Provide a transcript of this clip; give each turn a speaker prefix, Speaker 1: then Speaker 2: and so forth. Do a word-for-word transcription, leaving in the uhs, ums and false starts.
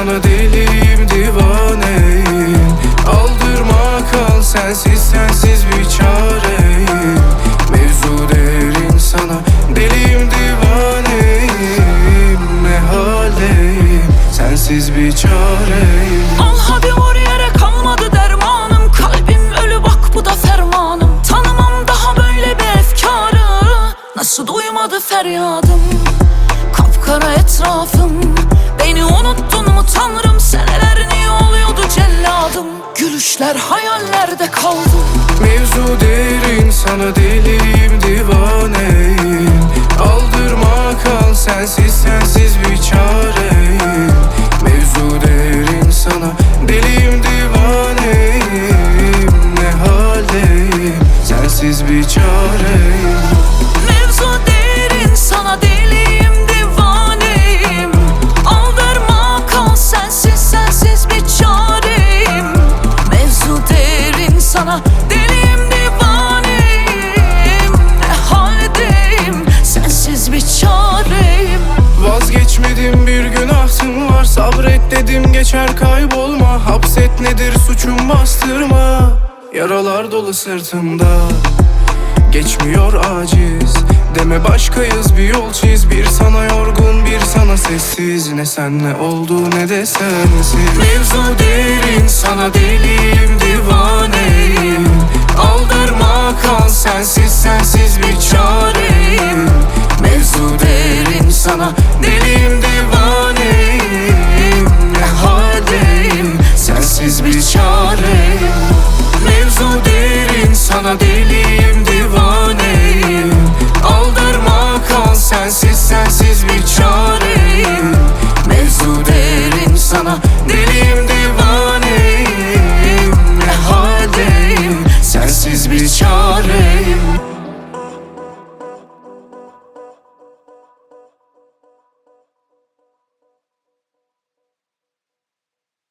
Speaker 1: sana deliyim, divaneyim. Aldırma kal, sensiz sensiz bir çareyim. Mevzu derin, sana deliyim, divaneyim. Ne haldeyim, sensiz bir çareyim.
Speaker 2: Al hadi vur yere, kalmadı dermanım. Kalbim ölü bak, bu da fermanım. Tanımam daha böyle bir efkarı. Nasıl duymadı feryadım? Kapkara etrafım. Beni unuttun mu tanrım? Seneler niye oluyordu celladım? Gülüşler hayallerde kaldı.
Speaker 1: Mevzu derin, sana deliyim, divaneyim. Aldırma kal, sensiz sensiz bir çareyim. Mevzu derin, sana deliyim, divaneyim. Ne haldeyim, sensiz bir çareyim.
Speaker 2: Mevzu derin, sana deliyim, divaneyim. Aldırma kal, sensiz sensiz bir çareyim. Mevzu derin, sana deliyim, divaneyim. Ne haldeyim, sensiz bir çareyim.
Speaker 1: Vazgeçmedim, bir günahım var. Sabret dedim, geçer kaybolma. Hapset nedir suçum, bastırma. Yaralar dolu sırtımda, geçmiyor aciz. Deme başkayız, bir yol çiz. Bir sana yorgun, bir sana sessiz. Ne senle oldu ne de sensiz. Mevzu derin, sana deliyim, divaneyim. Aldırma kal, sensiz sensiz bir çareyim. Mevzu derin, sana deliyim, divaneyim. Ne haldeyim, sensiz bir çareyim. Mevzu derin, sana deliyim, divaneyim. Aldırma kal, sensiz sensiz bir çareyim. Mevzu derin, sana deliyim,